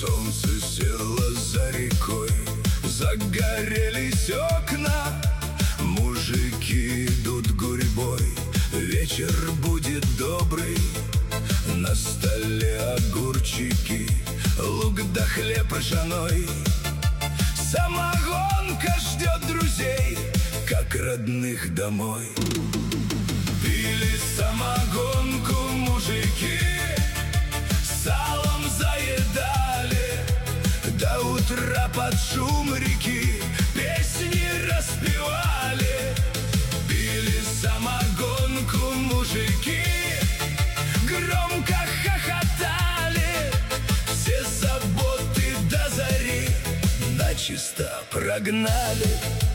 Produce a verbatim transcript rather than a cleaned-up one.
Солнце село за рекой, загорелись окна. Мужики идут гурьбой, вечер будет добрый. На столе огурчики, лук да хлеб ржаной. Самогонка ждет друзей, как родных домой. Пили самогонку мужики, салом заедали. До утра под шум реки песни распевали. Пили самогонку мужики, громко хохотали. Все заботы до зари начисто прогнали.